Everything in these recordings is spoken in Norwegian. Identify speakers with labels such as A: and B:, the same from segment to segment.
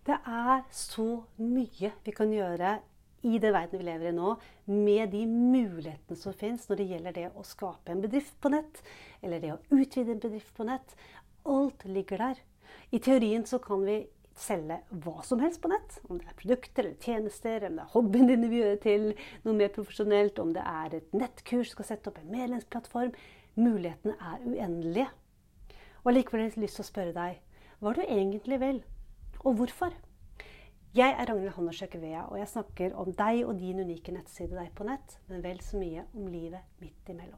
A: Det er så mye vi kan gjøre i den verden vi lever i nå, med de mulighetene som finnes når det gjelder det å skape en bedrift på nett, eller det å utvide en bedrift på nett. Alt ligger der. I teorien så kan vi selge hva som helst på nett, om det er produkter eller tjenester, om det er hobbyen din vi gjør til noe mer profesjonelt, om det er et nettkurs, skal sette opp en medlemsplattform. Mulighetene er uendelige. Og likevel har jeg lyst til å spørre deg, hva du egentlig vil, og hvorfor? Jeg er Ragnhild Hannesjøk Vea, og jeg snakker om deg og din unike nettside deg på nett, men vel så mye om livet midt imellom.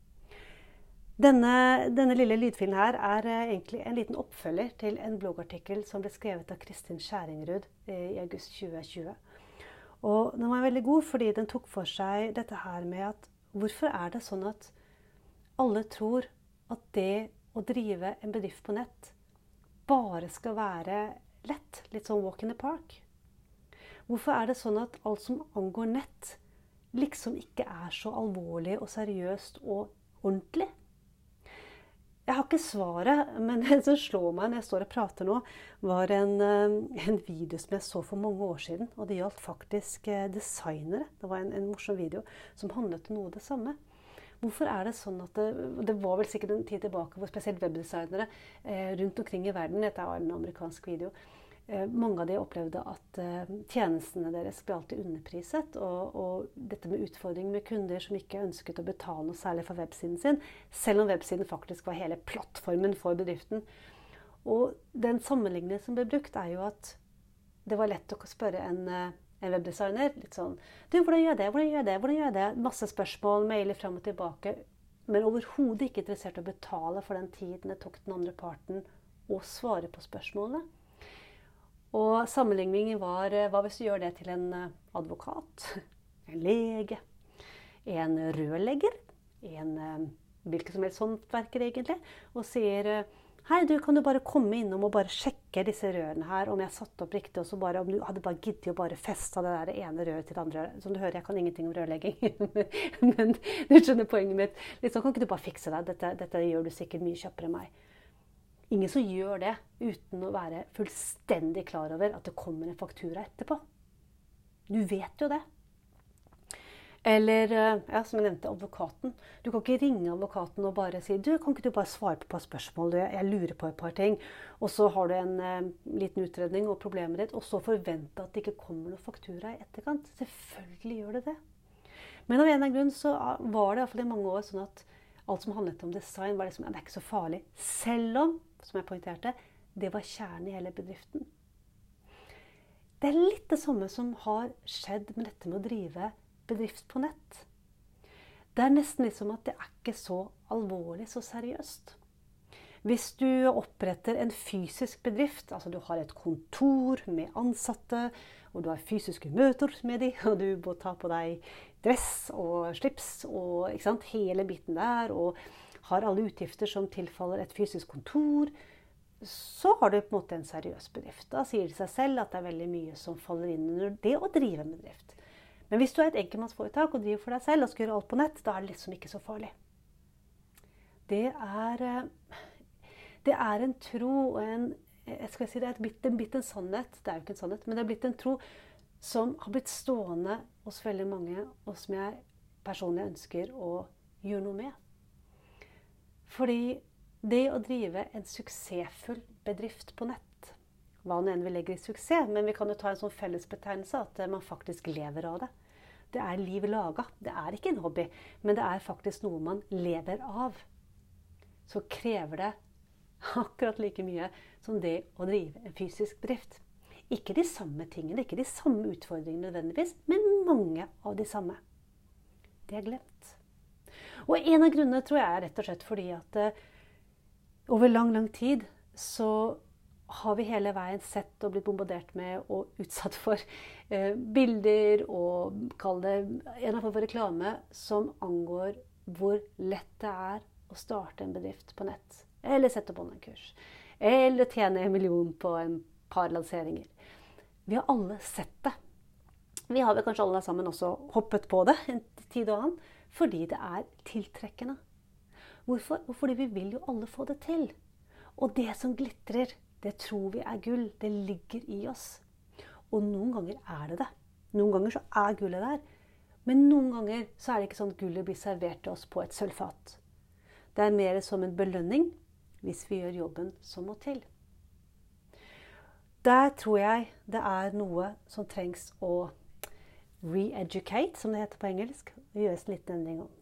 A: Denne lille lydfilen her er egentlig en liten oppfølger til en bloggartikkel som ble skrevet av Kristin Skjæringrud i august 2020. Og den var veldig god fordi den tok for seg dette her med at hvorfor er det sånn at alle tror at det å drive en bedrift på nett bare skal være lett, litt sånn walk in the park. Hvorfor er det sånn at alt som angår nett liksom ikke er så alvorlig og seriøst og ordentlig? Jeg har ikke svaret, men det som slår meg når jeg står og prater nå, var en video som jeg så for mange år siden, og det gjaldt faktisk designere. Det var en morsom video som handlet om noe det samme. Hvorfor er det sånn at det var vel sikkert en tid tilbake hvor spesielt webdesignere rundt omkring i verden, dette var en amerikansk video, mange av de opplevde at tjenestene deres ble alltid underpriset, og dette med utfordring med kunder som ikke ønsket å betale noe særlig for websiden sin, selv om websiden faktisk var hele plattformen for bedriften. Og den sammenligningen som ble brukt er jo at det var lett å spørre en webdesigner, litt sånn, du, hvordan gjør jeg det? Masse spørsmål, mailer frem og tilbake, men overhodet ikke interessert i å betale for den tiden det tok den andre parten å svare på spørsmålene. Og sammenligningen var, hva hvis du gjør det til en advokat, en lege, en rørlegger, en hvilken som helst håndverker egentlig, og sier, hei, du kan jo bare komme innom og bare sjekke disse rørene her, om jeg satt opp riktig, og så bare, om du hadde bare giddet å bare feste det der ene røret til det andre. Som du hører, jeg kan ingenting om rørlegging, men du skjønner poenget mitt. Litt sånn, kan ikke du bare fikse det? Dette gjør du sikkert mye kjappere enn meg. Ingen som gjør det uten å være fullstendig klar over at det kommer en faktura etterpå. Du vet jo det. Eller, ja, som jeg nevnte, advokaten. Du kan ikke ringe advokaten og bare si, du, kan ikke du bare svare på et par spørsmål? Jeg lurer på et par ting. Og så har du en liten utredning og problemet ditt, og så forvente at det ikke kommer noen faktura i etterkant. Selvfølgelig gjør det det. Men av en eller annen grunn så var det i hvert fall i mange år sånn at alt som handlet om design var liksom, det er ikke så farlig. Selv om, som jeg poengterte, det var kjernen i hele bedriften. Det er litt det samme som har skjedd med dette med å drive bedrift på nett. Det er nesten liksom at det er ikke så alvorlig, så seriøst. Hvis du oppretter en fysisk bedrift, altså du har et kontor med ansatte, og du har fysiske møter med dem, og du må ta på deg dress og slips og ikke sant, hele biten der, og har alle utgifter som tilfaller et fysisk kontor, så har du på en måte en seriøs bedrift. Da sier det seg selv at det er veldig mye som faller inn under det å drive en bedrift. Men hvis du er et enkeltmannsforetak og driver for deg selv og skal gjøre alt på nett, da er det liksom ikke så farlig. Det er en tro og det er blitt en sannhet, det er jo ikke en sannhet, men det er blitt en tro som har blitt stående hos veldig mange, og som jeg personlig ønsker å gjøre noe med. Fordi det å drive en suksessfull bedrift på nett, hva nå enn vi legger i suksess, men vi kan jo ta en sånn fellesbetegnelse at man faktisk lever av det. Det er liv laga. Det er ikke en hobby, men det er faktisk noe man lever av. Så krever det akkurat like mye som det å drive en fysisk bedrift. Ikke de samme tingene, ikke de samme utfordringene nødvendigvis, men mange av de samme. Det er glemt. Og en av grunnene tror jeg er rett og slett fordi at over lang tid så har vi hele veien sett og blitt bombardert med og utsatt for bilder og kall det en form for reklame som angår hvor lett det er å starte en bedrift på nett. Eller sette på en kurs. Eller tjene 1 million på en par lanseringer. Vi har alle sett det. Vi har vel kanskje alle sammen også hoppet på det en tid og annen, fordi det er tiltrekkende. Hvorfor? Fordi vi vil jo alle få det til. Og det som glitrer, Det tror vi er gull. Det ligger i oss. Og noen ganger er det det. Noen ganger så er gullet der. Men noen ganger så er det ikke sånn at gullet blir servert til oss på et sølvfat. Det er mer som en belønning hvis vi gjør jobben som må til. Der tror jeg det er noe som trengs å re-educate, som det heter på engelsk, og gjøres en liten endring om.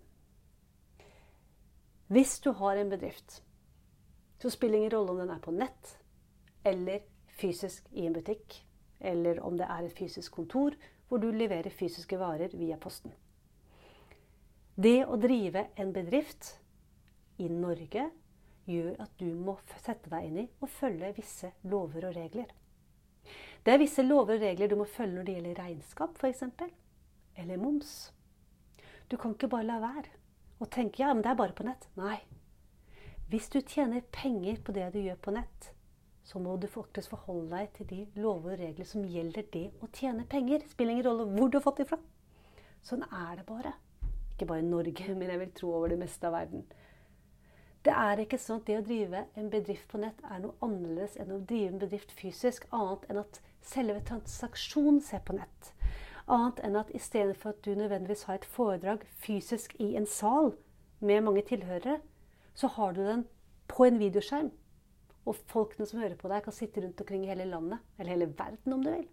A: Hvis du har en bedrift, så spiller ingen rolle om den er på nett, eller fysisk i en butikk, eller om det er et fysisk kontor, hvor du leverer fysiske varer via posten. Det å drive en bedrift i Norge gjør at du må sette deg inn i og følge visse lover og regler. Det er visse lover og regler du må følge når det gjelder regnskap, for eksempel, eller moms. Du kan ikke bare la være og tenke, ja, men det er bare på nett. Nei. Hvis du tjener penger på det du gjør på nett, så må du faktisk forholde deg til de lover og regler som gjelder det å tjene penger. Det spiller ingen rolle hvor du har fått det fra. Sånn er det bare. Ikke bare i Norge, men jeg vil tro over det meste av verden. Det er ikke sånn at det å drive en bedrift på nett er noe annerledes enn å drive en bedrift fysisk, annet enn at selve transaksjonen ser på nett. Annet enn at i stedet for at du nødvendigvis har et foredrag fysisk i en sal med mange tilhørere, så har du den på en videoskjerm. Og folkene som hører på deg kan sitte rundt omkring i hele landet, eller hele verden om du vil.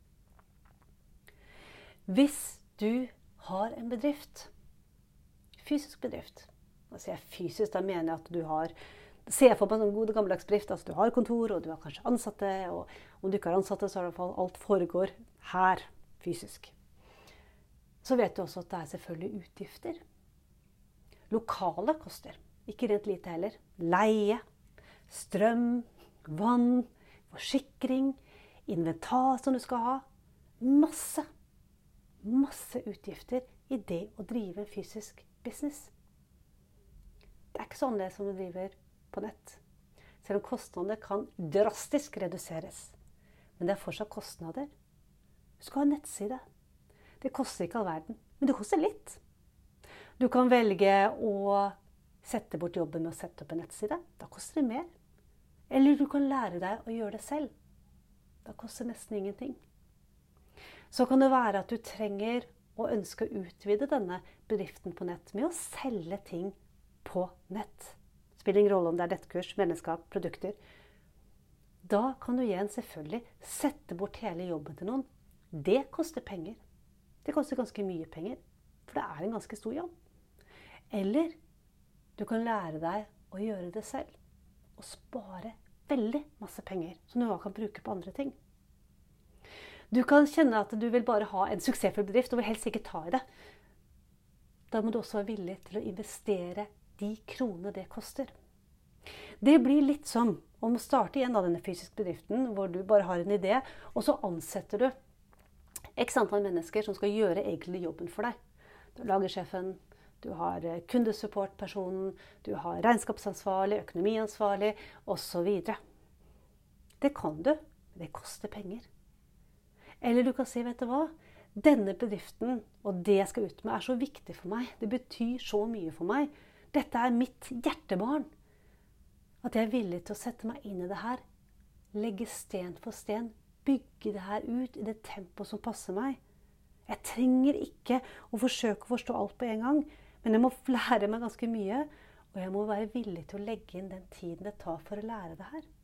A: Hvis du har en bedrift, fysisk bedrift, da sier jeg fysisk, da mener jeg at du har, ser for meg en god gammeldags bedrift, altså du har kontor, og du har kanskje ansatte, og om du ikke har ansatte, så er det i hvert fall alt foregår her, fysisk. Så vet du også at det er selvfølgelig utgifter. Lokale koster, ikke rent lite heller. Leie, strøm, vann, forsikring, inventar som du skal ha. Masse utgifter i det å drive en fysisk business. Det er ikke sånn det som du driver på nett. Selv om kostnadene kan drastisk reduseres. Men det er fortsatt kostnader. Du skal ha en nettside. Det koster ikke all verden, men det koster litt. Du kan velge å sette bort jobben med å sette opp en nettside. Da koster det mer. Eller du kan lære deg å gjøre det selv. Da koster det nesten ingenting. Så kan det være at du trenger og ønsker å utvide denne bedriften på nett med å selge ting på nett. Det spiller ingen rolle om det er nettkurs, medlemskap, produkter. Da kan du igjen selvfølgelig sette bort hele jobben til noen. Det koster penger. Det koster ganske mye penger, for det er en ganske stor jobb. Eller du kan lære deg å gjøre det selv, og spare veldig masse penger, som du kan bruke på andre ting. Du kan kjenne at du vil bare ha en suksessfull bedrift, og vil helst ikke ta i det. Da må du også være villig til å investere de kronene det koster. Det blir litt som om å starte igjen av denne fysiske bedriften, hvor du bare har en idé, og så ansetter du x antall mennesker som skal gjøre egentlig jobben for deg. Du har lagersjefen, du har kundesupportpersonen, du har regnskapsansvarlig, økonomiansvarlig, og så videre. Det kan du, men det koster penger. Eller du kan si, vet du hva? Denne bedriften og det jeg skal ut med er så viktig for meg. Det betyr så mye for meg. Dette er mitt hjertebarn. At jeg er villig til å sette meg inn i det her. Legge sten for sten. Bygge det her ut i det tempoet som passer meg. Jeg trenger ikke å forsøke å forstå alt på en gang. Men jeg må lære meg ganske mye. Og jeg må være villig til å legge inn den tiden det tar for å lære det her.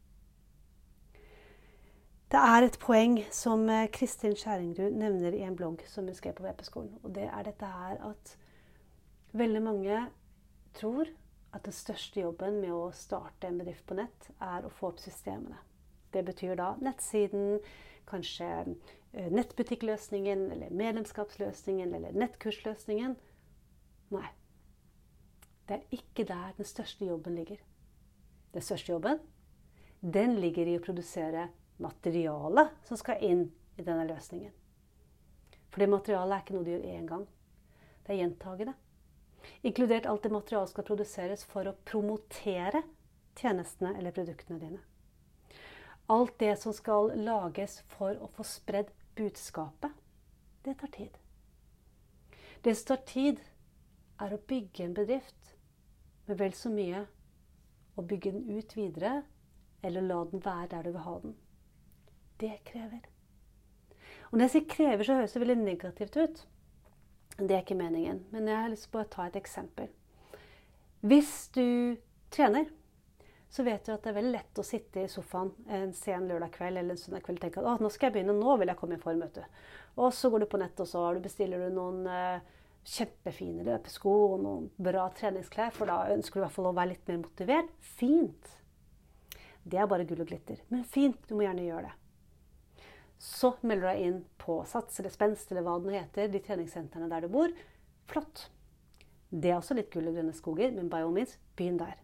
A: Det er et poeng som Kristin Skjæringrud nevner i en blogg som hun skrev på VP-skolen. Og det er dette her at veldig mange tror at den største jobben med å starte en bedrift på nett er å få opp systemene. Det betyr da nettsiden, kanskje nettbutikkløsningen, eller medlemskapsløsningen, eller nettkursløsningen. Nei, det er ikke der den største jobben ligger. Den største jobben, den ligger i å produsere materiale som skal inn i denne løsningen. For det materialet er ikke noe du gjør en gang. Det er gjentagende. Inkludert alt det materialet skal produseres for å promotere tjenestene eller produktene dine. Alt det som skal lages for å få spredd budskapet, det tar tid. Det som tar tid er å bygge en bedrift, men vel så mye å bygge den ut videre eller la den være der du vil ha den. Det krever. Og når jeg sier krever, så høres det veldig negativt ut. Det er ikke meningen, men jeg har lyst til å ta et eksempel. Hvis du trener, så vet du at det er veldig lett å sitte i sofaen en sen lørdag kveld eller en søndag kveld og tenke at nå skal jeg begynne, nå vil jeg komme i form, vet du. Og så går du på nett og så bestiller du noen kjempefine løpesko og noen bra treningsklær, for da ønsker du i hvert fall å være litt mer motivert. Fint. Det er bare gull og glitter, men fint, du må gjerne gjøre det. Så melder du deg inn på Sats eller Spenst eller hva det nå heter, de treningssentrene der du bor. Flott. Det er også litt gull og grønne skoger, men by all means, begynn der.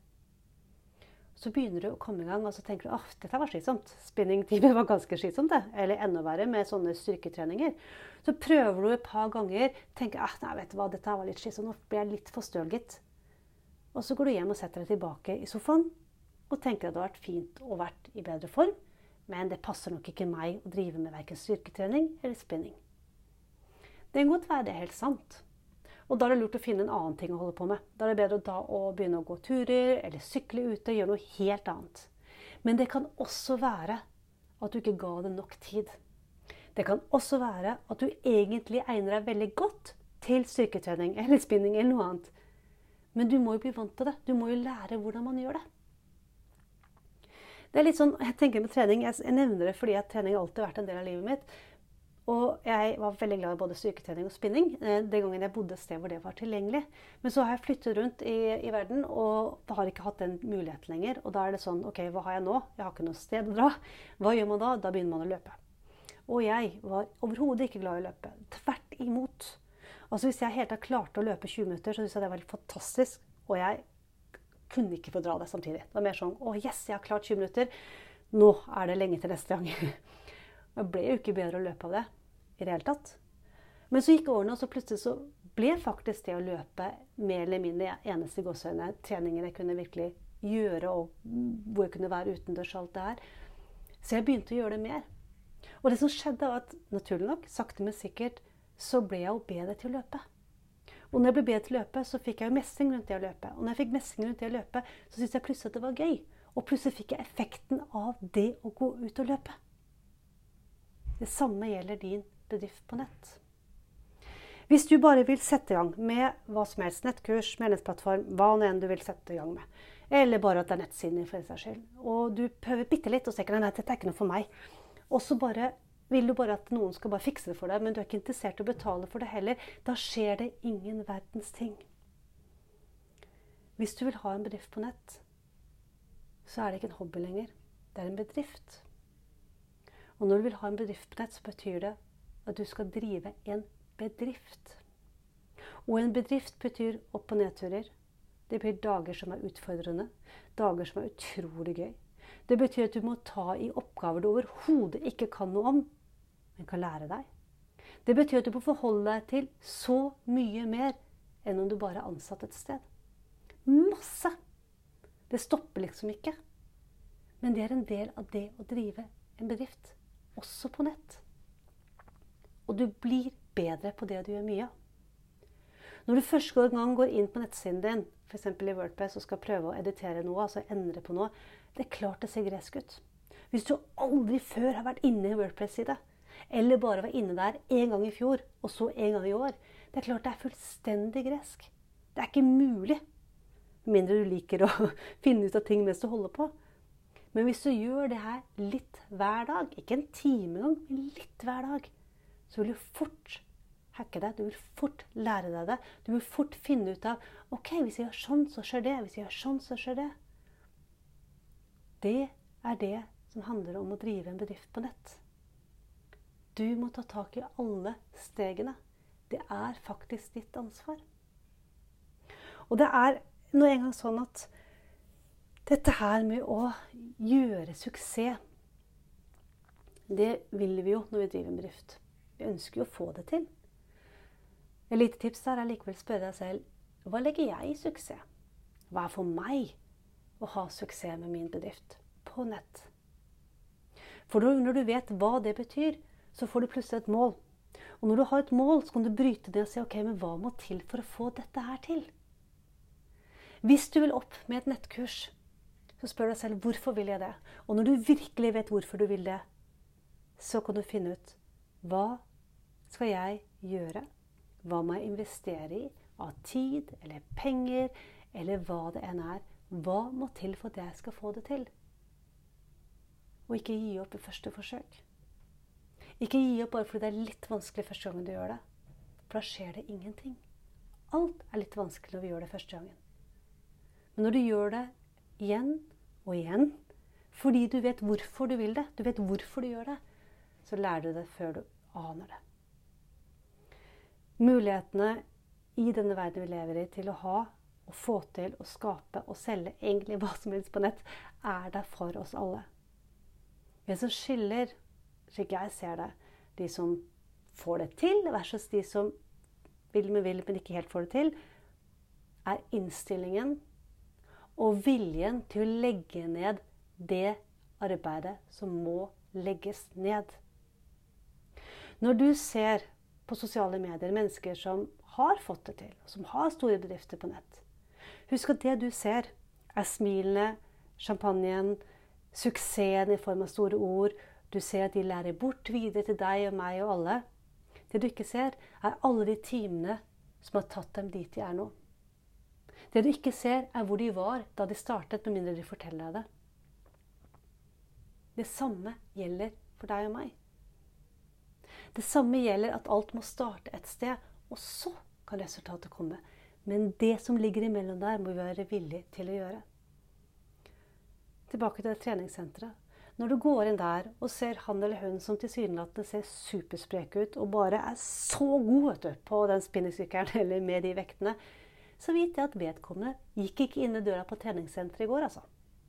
A: Så begynner du å komme i gang, og så tenker du, dette var slitsomt. Spinningtimer var ganske slitsomt det, eller enda verre med sånne styrketreninger. Så prøver du et par ganger, tenker, nei, vet du hva, dette var litt slitsomt, nå ble jeg litt forstølget. Og så går du hjem og setter deg tilbake i sofaen, og tenker at det har vært fint og vært i bedre form, men det passer nok ikke meg å drive med hverken styrketrening eller spinning. Det kan godt være det er helt sant. Og da er det lurt å finne en annen ting å holde på med. Da er det bedre å begynne å gå turer, eller sykle ute, gjøre noe helt annet. Men det kan også være at du ikke ga det nok tid. Det kan også være at du egentlig egner deg veldig godt til styrketrening, eller spinning, eller noe annet. Men du må jo bli vant til det. Du må jo lære hvordan man gjør det. Det er litt sånn, jeg tenker med trening, jeg nevner det fordi at trening har alltid vært en del av livet mitt. Og jeg var veldig glad i både styrketrening og spinning, den gangen jeg bodde et sted hvor det var tilgjengelig. Men så har jeg flyttet rundt i verden, og har ikke hatt den muligheten lenger. Og da er det sånn, ok, hva har jeg nå? Jeg har ikke noe sted å dra. Hva gjør man da? Da begynner man å løpe. Og jeg var overhodet ikke glad i å løpe. Tvert imot. Altså hvis jeg helt har klart å løpe 20 minutter, så synes jeg det var litt fantastisk. Og jeg kunne ikke få dra det samtidig. Det var mer sånn, yes, jeg har klart 20 minutter. Nå er det lenge til neste gang. Jeg ble jo ikke bedre å løpe av det i det hele tatt. Men så gikk årene, og så plutselig så ble faktisk det å løpe mer eller mindre eneste gåsøyne treninger jeg kunne virkelig gjøre, og hvor jeg kunne være utendørs og alt det her. Så jeg begynte å gjøre det mer. Og det som skjedde var at, naturlig nok, sakte men sikkert, så ble jeg jo bedre til å løpe. Og når jeg ble bedre til å løpe, så fikk jeg jo mestring rundt det å løpe. Og når jeg fikk mestring rundt det å løpe, så syntes jeg plutselig at det var gøy. Og plutselig fikk jeg effekten av det å gå ut og løpe. Det samme gjelder din bedrift på nett. Hvis du bare vil sette i gang med hva som helst, nettkurs, medlemsplattform, hva nå enn du vil sette i gang med, eller bare at det er nettsiden din for seg selv, og du prøver bitte litt og tenker, nei, dette er ikke noe for meg, og så vil du bare at noen skal bare fikse det for deg, men du er ikke interessert i å betale for det heller, da skjer det ingen verdens ting. Hvis du vil ha en bedrift på nett, så er det ikke en hobby lenger, det er en bedrift. Og når du vil ha en bedrift på nett, så betyr det at du skal drive en bedrift. Og en bedrift betyr opp- og nedturer. Det betyr dager som er utfordrende, dager som er utrolig gøy. Det betyr at du må ta i oppgaver du overhodet ikke kan noe om, men kan lære deg. Det betyr at du må forholde deg til så mye mer enn om du bare er ansatt et sted. Masse! Det stopper liksom ikke. Men det er en del av det å drive en bedrift. Også på nett. Og du blir bedre på det du gjør mye av. Når du første gang går inn på nettsiden din, for eksempel i WordPress, og skal prøve å editere noe, altså endre på noe, det er klart det ser gresk ut. Hvis du aldri før har vært inne i WordPress-side, eller bare var inne der en gang i fjor, og så en gang i år, det er klart det er fullstendig gresk. Det er ikke mulig, mindre du liker å finne ut av ting mens du holder på. Men hvis du gjør det her litt hver dag, ikke en time gang, men litt hver dag, så vil du fort hacke deg, du vil fort lære deg det, du vil fort finne ut av, ok, hvis jeg gjør sånn, så skjer det, hvis jeg gjør sånn, så skjer det. Det er det som handler om å drive en bedrift på nett. Du må ta tak i alle stegene. Det er faktisk ditt ansvar. Og det er nå en gang sånn at dette her med å gjøre suksess, det vil vi jo når vi driver en bedrift. Vi ønsker jo å få det til. Et lite tips der er likevel spørre deg selv, hva legger jeg i suksess? Hva er for meg å ha suksess med min bedrift på nett? For når du vet hva det betyr, så får du plutselig et mål. Og når du har et mål, så kan du bryte det og si, ok, men hva må til for å få dette her til? Hvis du vil opp med et nettkurs, så spør deg selv, hvorfor vil jeg det? Og når du virkelig vet hvorfor du vil det, så kan du finne ut, hva skal jeg gjøre? Hva må jeg investere i? Av tid, eller penger, eller hva det enn er. Hva må til for at jeg skal få det til? Og ikke gi opp i første forsøk. Ikke gi opp bare fordi det er litt vanskelig første gangen du gjør det. For da skjer det ingenting. Alt er litt vanskelig når vi gjør det første gangen. Men når du gjør det igjen og igjen, fordi du vet hvorfor du vil det, du vet hvorfor du gjør det, så lærer du det før du aner det. Mulighetene i denne verden vi lever i til å ha, og få til, å skape og selge egentlig hva som helst på nett, er der for oss alle. Det som skiller, slik jeg ser det, de som får det til, versus de som vil, men ikke helt får det til, er innstillingen og viljen til å legge ned det arbeidet som må legges ned. Når du ser på sosiale medier mennesker som har fått det til, og som har store bedrifter på nett, husk at det du ser er smilene, champagnen, suksessen i form av store ord. Du ser at de lærer bort videre til deg og meg og alle. Det du ikke ser er alle de timene som har tatt dem dit de er nå. Det du ikke ser er hvor de var da de startet, med mindre de forteller deg det. Det samme gjelder for deg og meg. Det samme gjelder at alt må starte et sted, og så kan resultatet komme. Men det som ligger imellom der, må vi være villige til å gjøre. Tilbake til det treningssenteret. Når du går inn der og ser han eller hun som tilsynelatende ser supersprek ut, og bare er så god på den spinningsykkelen eller med de vektene, så vet jeg at vedkommende gikk ikke inn i døra på treningssenteret i går, altså.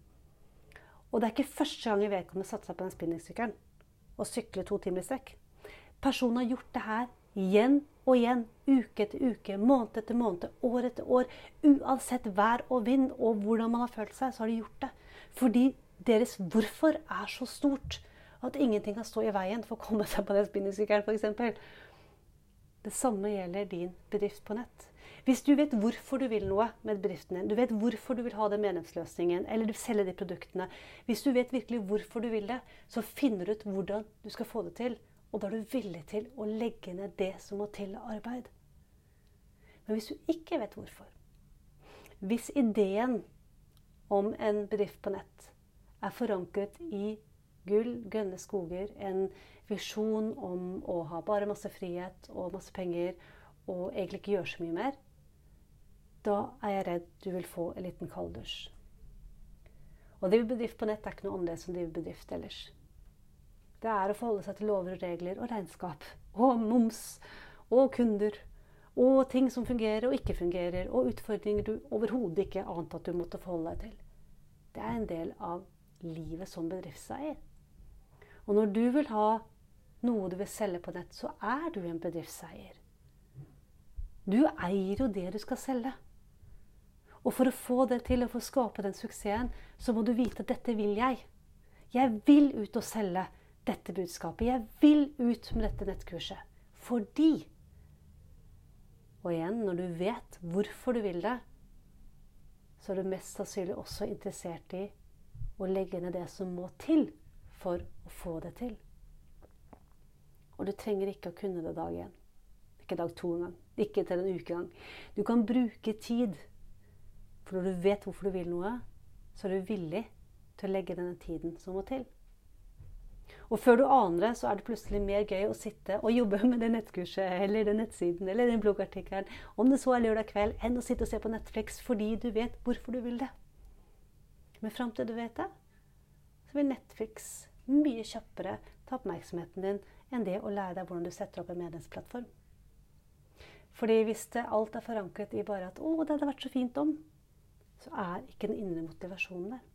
A: Og det er ikke første gang vedkommende satte seg på den spinningsykkelen og syklet 2 timer i strekk. Personen har gjort det her igjen og igjen, uke etter uke, måned etter måned, år etter år. Uansett vær og vind og hvordan man har følt seg, så har de gjort det. Fordi deres hvorfor er så stort at ingenting kan stå i veien for å komme seg på den spinningsykkelen, for eksempel. Det samme gjelder din bedrift på nett. Hvis du vet hvorfor du vil noe med bedriften din, du vet hvorfor du vil ha den medlemsløsningen, eller du selger de produktene, hvis du vet virkelig hvorfor du vil det, så finner du ut hvordan du skal få det til. Og da er du villig til å legge ned det som må til av arbeid. Men hvis du ikke vet hvorfor, hvis ideen om en bedrift på nett er forankret i gull, grønne skoger, en visjon om å ha bare masse frihet og masse penger, og egentlig ikke gjøre så mye mer, da er jeg redd du vil få en liten kalddusj. Og drive bedrift på nett er ikke noe annerledes enn drive bedrift ellers. Det er å forholde seg til lover og regler og regnskap, og moms, og kunder, og ting som fungerer og ikke fungerer, og utfordringer du overhodet ikke ante at du måtte forholde deg til. Det er en del av livet som bedriftseier. Og når du vil ha noe du vil selge på nett, så er du en bedriftseier. Du eier jo det du skal selge. Og for å få det til, og for å skape den suksessen, så må du vite at dette vil jeg. Jeg vil ut og selge dette budskapet. Jeg vil ut med dette nettkurset. Fordi, og igjen, når du vet hvorfor du vil det, så er du mest sannsynlig også interessert i å legge ned det som må til for å få det til. Og du trenger ikke å kunne det dag 1. Ikke dag 2 engang. Ikke til en uke engang. Du kan bruke tid. For når du vet hvorfor du vil noe, så er du villig til å legge denne tiden som må til. Og før du aner det, så er det plutselig mer gøy å sitte og jobbe med det nettkurset, eller den nettsiden, eller den bloggartikkelen, om det så er lørdag kveld, enn å sitte og se på Netflix, fordi du vet hvorfor du vil det. Men frem til du vet det, så vil Netflix mye kjappere ta oppmerksomheten din enn det å lære deg hvordan du setter opp en medlemsplattform. Fordi hvis alt er forankret i bare at «Å, det hadde vært så fint om», så er ikke den indre motivasjonen der.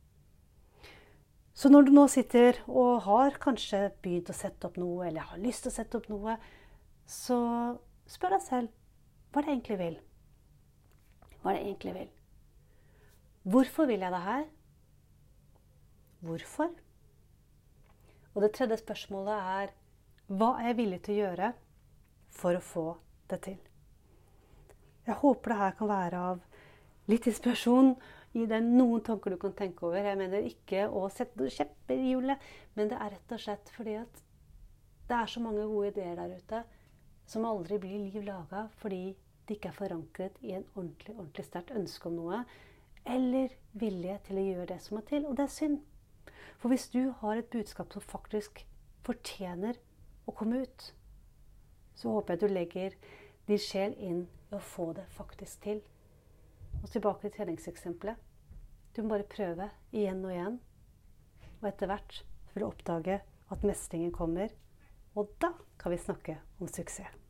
A: Så når du nå sitter og har kanskje begynt å sette opp noe, eller har lyst til å sette opp noe, så spør deg selv, hva er det jeg egentlig vil? Hva er det jeg egentlig vil? Hvorfor vil jeg det her? Hvorfor? Og det tredje spørsmålet er, hva er jeg villig til å gjøre for å få det til? Jeg håper det her kan være av litt inspirasjon, gi deg noen tanker du kan tenke over. Jeg mener ikke å sette noen kjepper i hjulet, men det er rett og slett fordi at det er så mange gode ideer der ute som aldri blir liv laget fordi de ikke er forankret i en ordentlig sterkt ønske om noe, eller vilje til å gjøre det som må til. Og det er synd. For hvis du har et budskap som faktisk fortjener å komme ut, så håper jeg du legger din sjel inn i å få det faktisk til. Og tilbake til treningseksempelet. Du må bare prøve igjen og igjen. Og etter hvert vil du oppdage at mestringen kommer. Og da kan vi snakke om suksess.